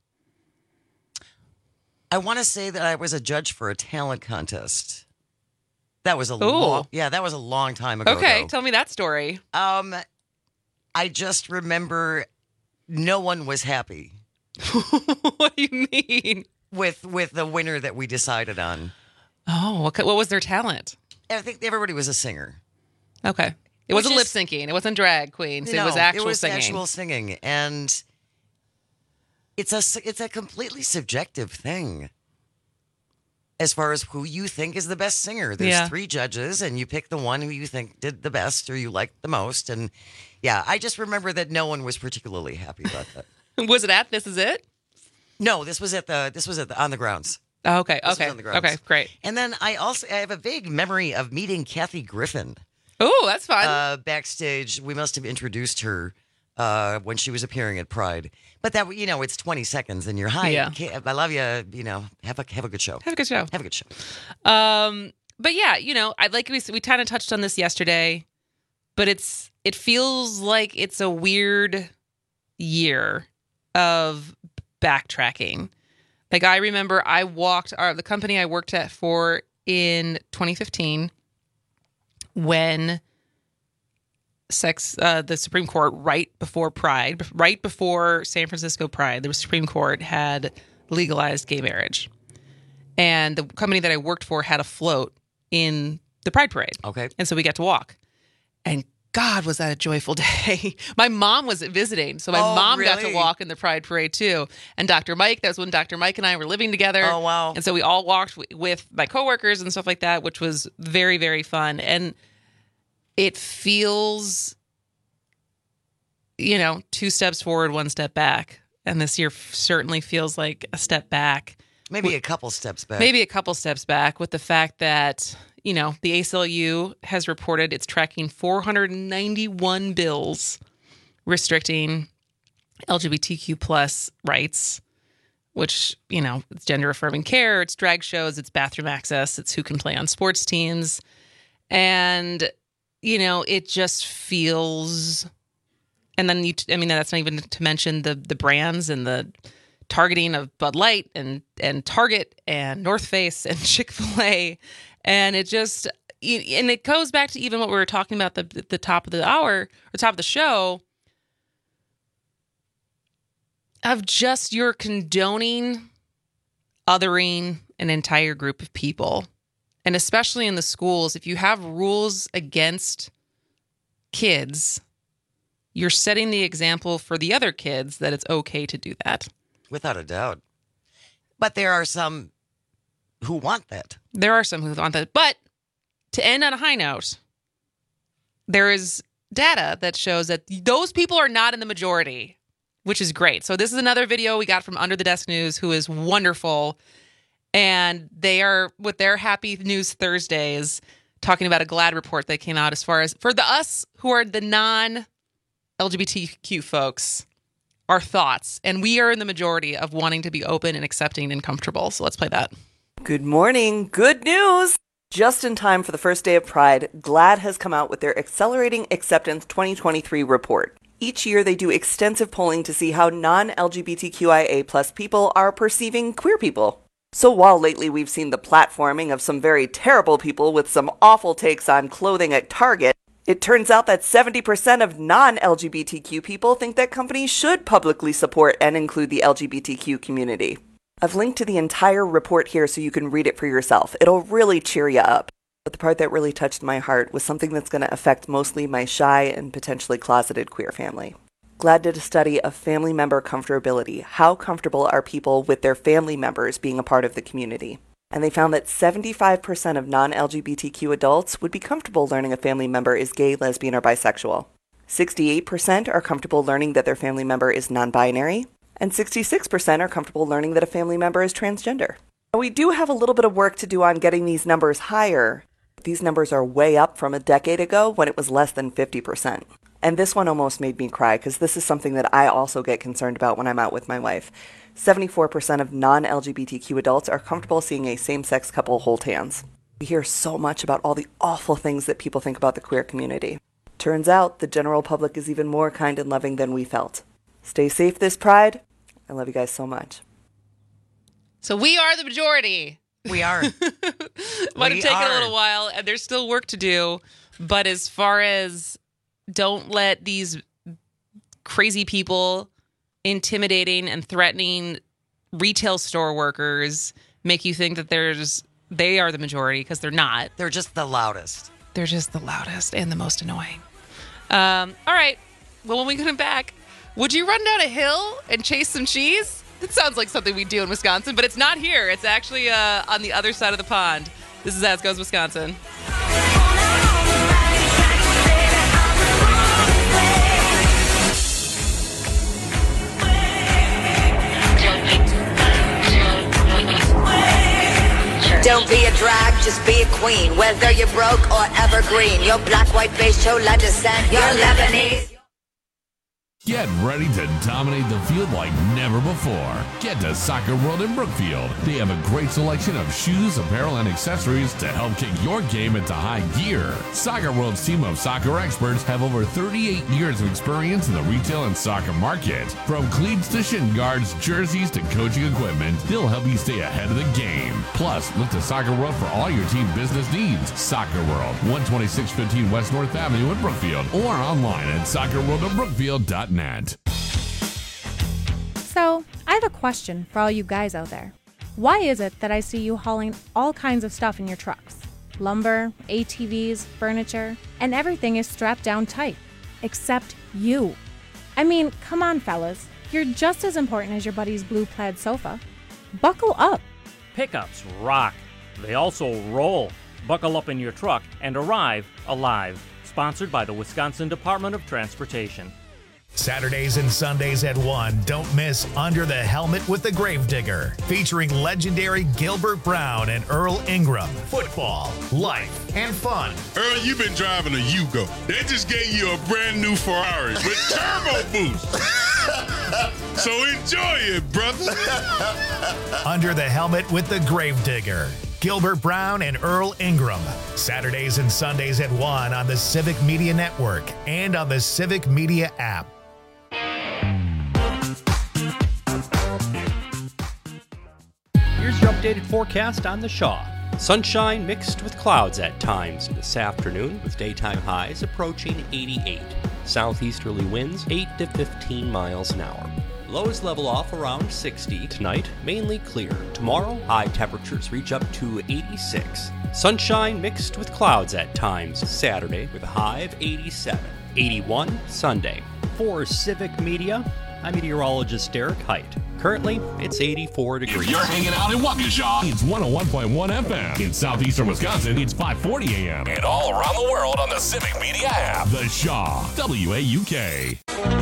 I want to say that I was a judge for a talent contest. That was that was a long time ago. Okay, though. Tell me that story. I just remember no one was happy. What do you mean? With the winner that we decided on. Oh, what was their talent? I think everybody was a singer. Okay. It wasn't lip syncing. It wasn't drag queens. No, it was actual it was singing. Actual singing. And it's a completely subjective thing as far as who you think is the best singer. There's 3 judges, and you pick the one who you think did the best or you liked the most. And yeah, I just remember that no one was particularly happy about that. Was it at This Is It? No, this was at On the Grounds. Oh, okay. This was on the Grounds. Okay, great. And then I have a vague memory of meeting Kathy Griffin. Oh, that's fun. Backstage, we must have introduced her when she was appearing at Pride. But that, it's 20 seconds, and you're hi. Yeah. I love you. Have a good show. Have a good show. Have a good show. But yeah, I like we kind of touched on this yesterday, but it feels like it's a weird year of backtracking. Like I remember I walked the company I worked at for in 2015 when the Supreme Court right before San Francisco Pride, the Supreme Court had legalized gay marriage. And the company that I worked for had a float in the Pride Parade. Okay. And so we got to walk. And God, was that a joyful day. My mom was visiting, so my mom got to walk in the Pride Parade too. And Dr. Mike, that was when Dr. Mike and I were living together. Oh, wow. And so we all walked with my coworkers and stuff like that, which was very, very fun. And it feels, 2 steps forward, 1 step back. And this year certainly feels like a step back. Maybe a couple steps back. Maybe a couple steps back with the fact that, the ACLU has reported it's tracking 491 bills restricting LGBTQ plus rights, which, it's gender affirming care, it's drag shows, it's bathroom access, it's who can play on sports teams. And, it just feels And then that's not even to mention the brands and the targeting of Bud Light and Target and North Face and Chick-fil-A. And it just, and it goes back to even what we were talking about at the top of the hour, or top of the show, of just you're condoning othering an entire group of people. And especially in the schools, if you have rules against kids, you're setting the example for the other kids that it's okay to do that. Without a doubt. But there are some who want that. There are some who want that. But to end on a high note, there is data that shows that those people are not in the majority, which is great. So this is another video we got from Under the Desk News, who is wonderful. And they are, with their Happy News Thursdays, talking about a GLAAD report that came out as far as, for us who are the non-LGBTQ folks, our thoughts. And we are in the majority of wanting to be open and accepting and comfortable. So let's play that. Good morning. Good news. Just in time for the first day of Pride, GLAAD has come out with their Accelerating Acceptance 2023 report. Each year, they do extensive polling to see how non-LGBTQIA+ people are perceiving queer people. So while lately we've seen the platforming of some very terrible people with some awful takes on clothing at Target, it turns out that 70% of non-LGBTQ people think that companies should publicly support and include the LGBTQ community. I've linked to the entire report here so you can read it for yourself. It'll really cheer you up. But the part that really touched my heart was something that's going to affect mostly my shy and potentially closeted queer family. GLAAD did a study of family member comfortability. How comfortable are people with their family members being a part of the community? And they found that 75% of non-LGBTQ adults would be comfortable learning a family member is gay, lesbian, or bisexual. 68% are comfortable learning that their family member is non-binary. And 66% are comfortable learning that a family member is transgender. We do have a little bit of work to do on getting these numbers higher. These numbers are way up from a decade ago when it was less than 50%. And this one almost made me cry because this is something that I also get concerned about when I'm out with my wife. 74% of non-LGBTQ adults are comfortable seeing a same-sex couple hold hands. We hear so much about all the awful things that people think about the queer community. Turns out the general public is even more kind and loving than we felt. Stay safe this Pride. I love you guys so much. So we are the majority. We are. Might have taken a little while, and there's still work to do. But as far as don't let these crazy people intimidating and threatening retail store workers make you think that they are the majority, because they're not. They're just the loudest. They're just the loudest and the most annoying. All right. Well, when we come back, would you run down a hill and chase some cheese? It sounds like something we do in Wisconsin, but it's not here. It's actually on the other side of the pond. This is As Goes Wisconsin. Don't be a drag, just be a queen. Whether you're broke or evergreen, your black, white, beige, chola descent, you're Lebanese. Get ready to dominate the field like never before. Get to Soccer World in Brookfield. They have a great selection of shoes, apparel, and accessories to help kick your game into high gear. Soccer World's team of soccer experts have over 38 years of experience in the retail and soccer market. From cleats to shin guards, jerseys to coaching equipment, they'll help you stay ahead of the game. Plus, look to Soccer World for all your team business needs. Soccer World, 12615 West North Avenue in Brookfield, or online at soccerworldofbrookfield.net. So, I have a question for all you guys out there. Why is it that I see you hauling all kinds of stuff in your trucks? Lumber, ATVs, furniture, and everything is strapped down tight. Except you. I mean, come on, fellas. You're just as important as your buddy's blue plaid sofa. Buckle up. Pickups rock. They also roll. Buckle up in your truck and arrive alive. Sponsored by the Wisconsin Department of Transportation. Saturdays and Sundays at 1, don't miss Under the Helmet with the Gravedigger, featuring legendary Gilbert Brown and Earl Ingram. Football, life, and fun. Earl, you've been driving a Yugo. They just gave you a brand new Ferrari with turbo boost. So enjoy it, brother. Under the Helmet with the Gravedigger. Gilbert Brown and Earl Ingram. Saturdays and Sundays at 1 on the Civic Media Network and on the Civic Media app. Your updated forecast on the Shaw. Sunshine mixed with clouds at times this afternoon, with daytime highs approaching 88. Southeasterly winds 8 to 15 miles an hour. Lows level off around 60 tonight, mainly clear. Tomorrow, high temperatures reach up to 86. Sunshine mixed with clouds at times Saturday, with a high of 87. 81 Sunday. For Civic Media, I'm meteorologist Derek Height. Currently, it's 84 degrees. If you're hanging out in Waukesha, it's 101.1 FM. In southeastern Wisconsin, it's 540 AM. And all around the world on the Civic Media app. The Shaw, WAUK.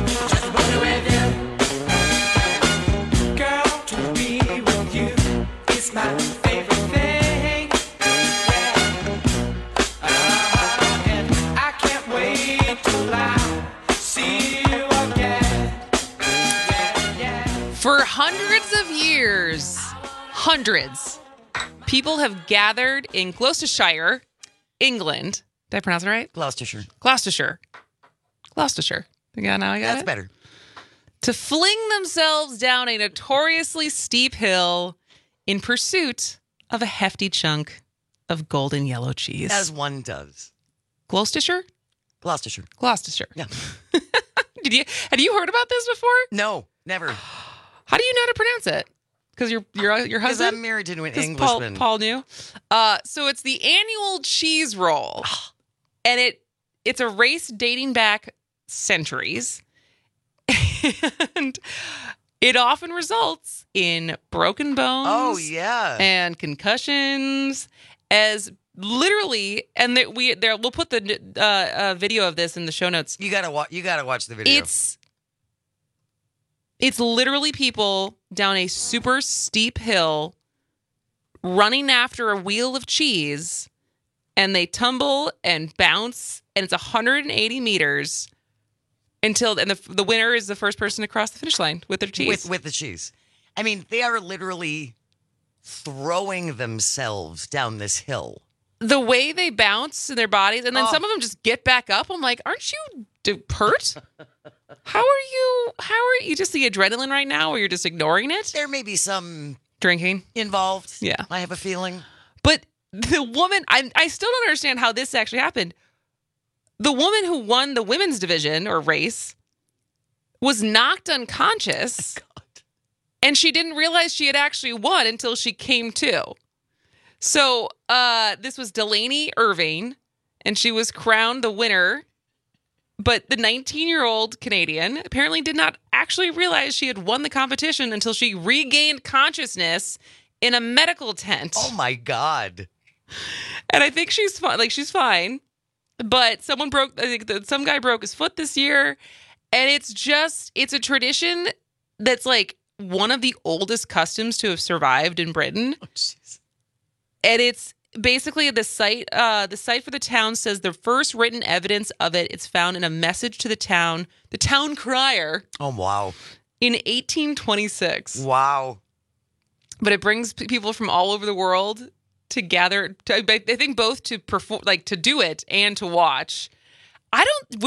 Girl, to be with you is my favorite thing. And I can't wait till I see you again. For hundreds of years, people have gathered in Gloucestershire, England. Did I pronounce it right? Gloucestershire. Yeah, now I got it. That's better. To fling themselves down a notoriously steep hill in pursuit of a hefty chunk of golden yellow cheese. As one does. Gloucestershire? Gloucestershire. Yeah. Yeah. Had you heard about this before? No, never. How do you know how to pronounce it? Because your Because husband? I'm married to an 'Cause Englishman. Paul knew. So it's the annual cheese roll, and it's a race dating back centuries, and it often results in broken bones. Oh, yeah. And concussions, as literally, and we'll put the video of this in the show notes. You gotta watch the video. It's literally people down a super steep hill running after a wheel of cheese, and they tumble and bounce, and it's 180 meters until the winner is the first person to cross the finish line with their cheese. With the cheese. I mean, they are literally throwing themselves down this hill. The way they bounce in their bodies, and then some of them just get back up. I'm like, aren't you hurt? How are you just the adrenaline right now, or you're just ignoring it? There may be some drinking involved. Yeah. I have a feeling. But the woman, I still don't understand how this actually happened. The woman who won the women's division or race was knocked unconscious. God. And she didn't realize she had actually won until she came to. So this was Delaney Irving, and she was crowned the winner. But the 19-year-old Canadian apparently did not actually realize she had won the competition until she regained consciousness in a medical tent. Oh, my God. And I think she's fine. Like, she's fine. But some guy broke his foot this year. And it's a tradition that's like one of the oldest customs to have survived in Britain. Oh, jeez. And it's basically the site for the town says the first written evidence of it's found in a message to the town crier. Oh, wow. In 1826. Wow. But it brings people from all over the world to gather. I think both to perform, like to do it and to watch. I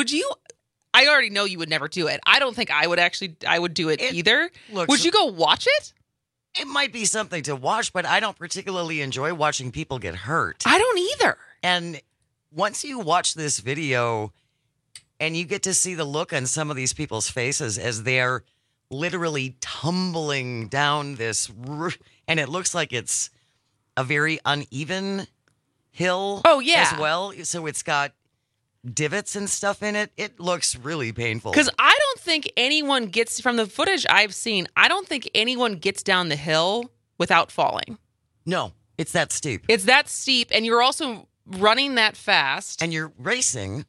already know you would never do it. I don't think I would do it either. Would you go watch it? It might be something to watch, but I don't particularly enjoy watching people get hurt. I don't either. And once you watch this video and you get to see the look on some of these people's faces as they're literally tumbling down this, and it looks like it's a very uneven hill. Oh, yeah. As well. So it's got divots and stuff in it. It looks really painful. Because I don't think anyone gets, from the footage I've seen, I don't think anyone gets down the hill without falling. No, it's that steep. It's that steep, and you're also running that fast. And you're racing.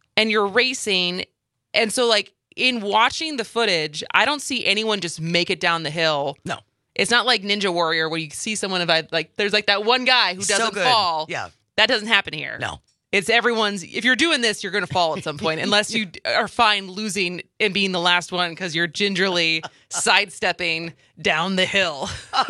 And so, like, in watching the footage, I don't see anyone just make it down the hill. No. It's not like Ninja Warrior where you see someone, there's like that one guy who doesn't fall. Yeah. That doesn't happen here. No. It's if you're doing this, you're going to fall at some point, unless you are fine losing and being the last one because you're gingerly sidestepping down the hill.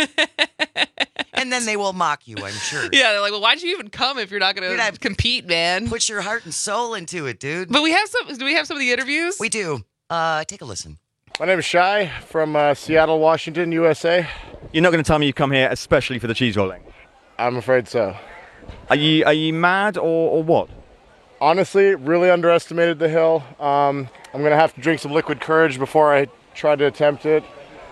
And then they will mock you, I'm sure. Yeah, they're like, well, why'd you even come if you're not going to compete, man? Put your heart and soul into it, dude. But do we have some of the interviews? We do. Take a listen. My name is Shai from Seattle, Washington, USA. You're not going to tell me you come here especially for the cheese rolling? I'm afraid so. Are you mad or what? Honestly, really underestimated the hill. I'm going to have to drink some liquid courage before I try to attempt it.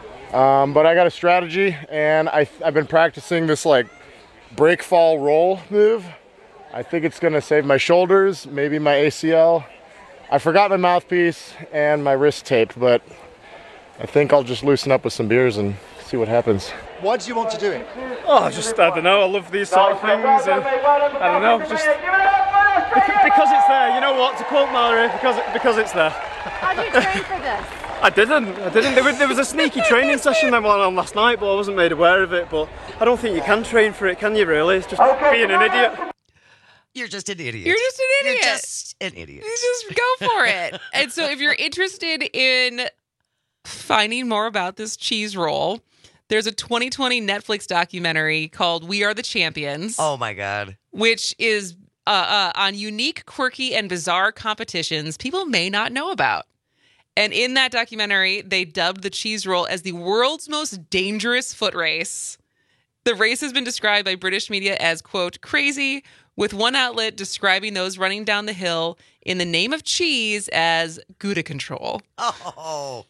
But I got a strategy, and I've been practicing this like break fall roll move. I think it's going to save my shoulders, maybe my ACL. I forgot my mouthpiece and my wrist tape, but I think I'll just loosen up with some beers and see what happens. Why do you want to do it? Oh, I don't know. I love these sort of things, and I don't know, just because it's there. You know what? To quote Mallory, because it's there. How do you train for this? I didn't. There was a sneaky training session that went on last night, but I wasn't made aware of it. But I don't think you can train for it, can you? Really? It's just being an idiot. You're just an idiot. You're just an idiot. You're just an idiot. You just go for it. And so if you're interested in finding more about this cheese roll, there's a 2020 Netflix documentary called We Are the Champions. Oh, my God. Which is on unique, quirky, and bizarre competitions people may not know about. And in that documentary, they dubbed the cheese roll as the world's most dangerous foot race. The race has been described by British media as, quote, crazy, with one outlet describing those running down the hill in the name of cheese as Gouda control. Oh.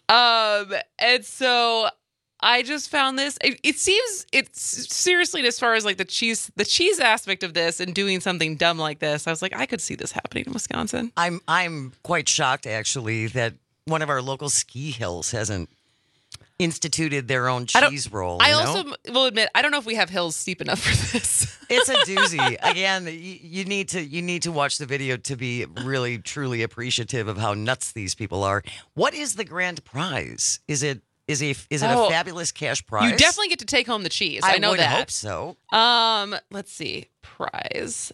And so I just found this. It seems it's seriously, as far as like the cheese aspect of this and doing something dumb like this, I was like, I could see this happening in Wisconsin. I'm quite shocked, actually, that one of our local ski hills hasn't instituted their own cheese roll. I also will admit, I don't know if we have hills steep enough for this. It's a doozy. Again, you need to watch the video to be really, truly appreciative of how nuts these people are. What is the grand prize? Is it a fabulous cash prize? You definitely get to take home the cheese. I know would that. Hope so. Let's see. Prize.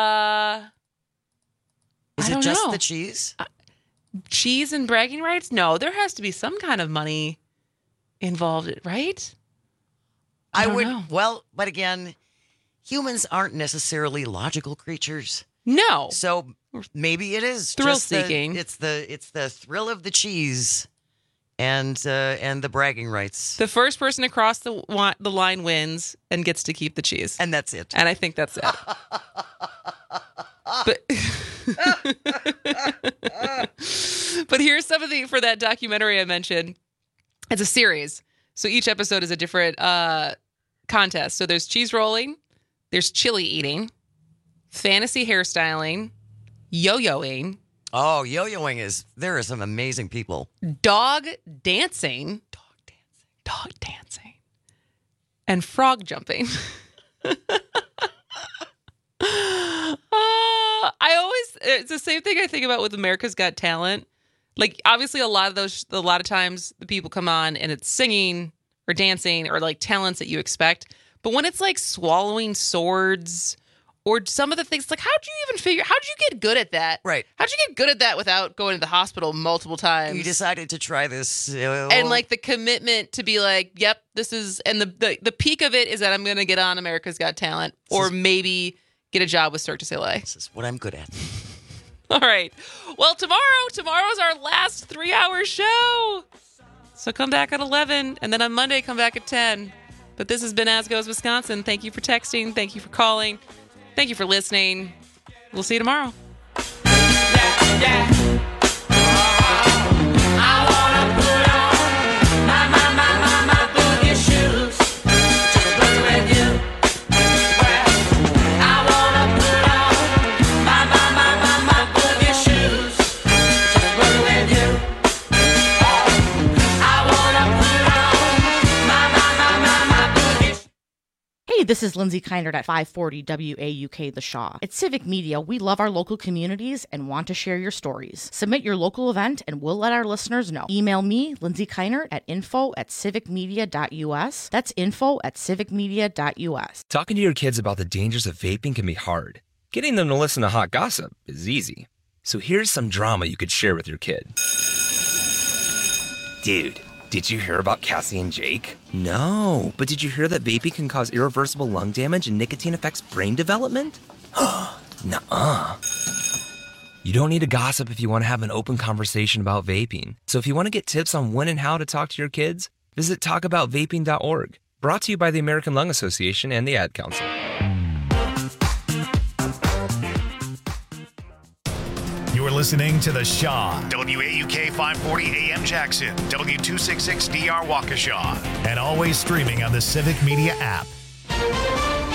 Is it just the cheese? Cheese and bragging rights? No, there has to be some kind of money involved, right? I would know. Well, but again, humans aren't necessarily logical creatures. No. So maybe it is thrill seeking. It's the thrill of the cheese and the bragging rights. The first person to cross the line wins and gets to keep the cheese. And that's it. And I think that's it. But here's something for that documentary I mentioned. It's a series. So each episode is a different contest. So there's cheese rolling, there's chili eating, fantasy hairstyling, yo-yoing. Oh, yo-yoing there are some amazing people. Dog dancing, and frog jumping. It's the same thing I think about with America's Got Talent. Like, obviously, a lot of times the people come on and it's singing or dancing or like talents that you expect. But when it's like swallowing swords or some of the things, like, how'd you get good at that? Right. How'd you get good at that without going to the hospital multiple times? You decided to try this. And like the commitment to be like, yep, this is, and the peak of it is that I'm going to get on America's Got Talent or maybe get a job with Cirque du Soleil. This is what I'm good at. All right. Well, tomorrow's our last 3-hour show. So come back at 11, and then on Monday, come back at 10. But this has been As Goes Wisconsin. Thank you for texting. Thank you for calling. Thank you for listening. We'll see you tomorrow. Hey, this is Lindsay Keinert at 540 WAUK The Shaw. At Civic Media, we love our local communities and want to share your stories. Submit your local event and we'll let our listeners know. Email me, Lindsay Keinert, at info@civicmedia.us. That's info@civicmedia.us. Talking to your kids about the dangers of vaping can be hard. Getting them to listen to hot gossip is easy. So here's some drama you could share with your kid. Dude, did you hear about Cassie and Jake? No, but did you hear that vaping can cause irreversible lung damage and nicotine affects brain development? Nuh-uh. You don't need to gossip if you want to have an open conversation about vaping. So if you want to get tips on when and how to talk to your kids, visit talkaboutvaping.org. Brought to you by the American Lung Association and the Ad Council. You're listening to The Shaw, WAUK 540 AM Jackson, W266DR Waukesha, and always streaming on the Civic Media app.